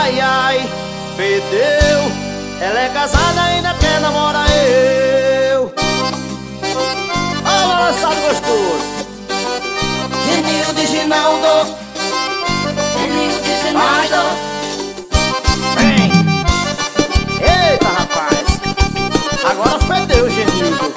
Ai, ai, perdeu. Ela é casada, ainda quer namorar eu. Ó, balançado gostoso. Geninho de Ginaldo, Geninho de Ginaldo. Vem. Eita, rapaz, agora fedeu, Geninho.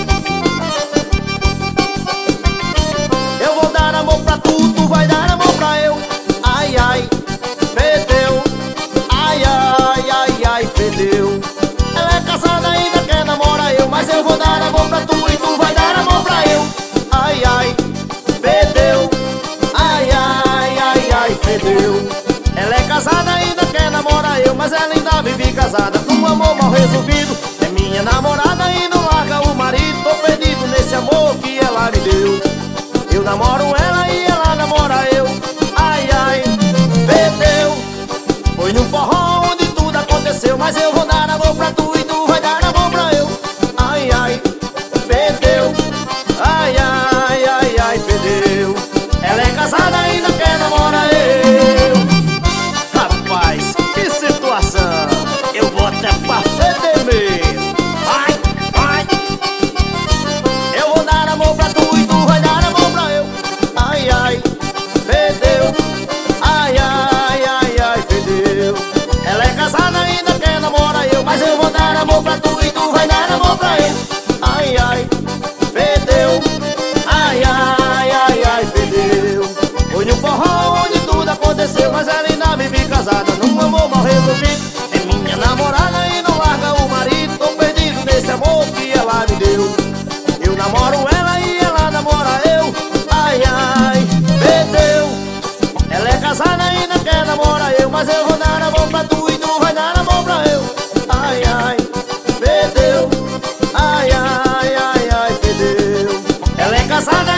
Eu vou dar amor pra tu, tu vai dar amor pra eu. Ai, ai, fedeu. Ai, ai, ai, ai, fedeu. Ela é casada, ainda quer namorar eu. Mas eu vou dar amor pra tu e tu vai dar amor pra eu. Ai, ai, fedeu. Ai, ai, ai, ai, fedeu. Ela é casada, ainda quer namorar eu. Mas ela ainda vive casada num amor mal resolvido. É minha namorada e não larga o marido. Tô perdido nesse amor que ela me deu. Eu namoro ela e ela namora eu. Ai, ai, perdeu. Foi no forró onde tudo aconteceu. Mas eu vou dar amor pra tu e tu vai dar amor pra eu. Ai, ai, perdeu. Ai, ai, ai, ai, perdeu. Ela é casada, ainda quer namorar eu. Rapaz, que situação. Eu vou até pra feder mesmo. Ai, ai. Eu vou dar amor pra tu e tu vai dar amor pra eu. Ai, ai, fedeu. Ai, ai, ai, ai, fedeu. Ela é casada, ainda quer namorar eu. Mas eu vou dar amor pra tu e tu vai dar amor pra eu. Ai, ai, fedeu. Ai, ai, ai, ai, fedeu. Foi no forró onde tudo aconteceu. Mas ela ainda vive casada num amor mal resolvido. É minha namorada e não larga o marido. Tô perdido nesse amor que ela me deu. Eu namoro ela e ela namora eu. Ai, ai, perdeu. Ela é casada, ainda quer namorar eu. Mas eu vou dar amor pra tu e tu vai dar amor pra eu. Ai, ai, perdeu. Ai, ai, ai, ai, perdeu. Ela é casada,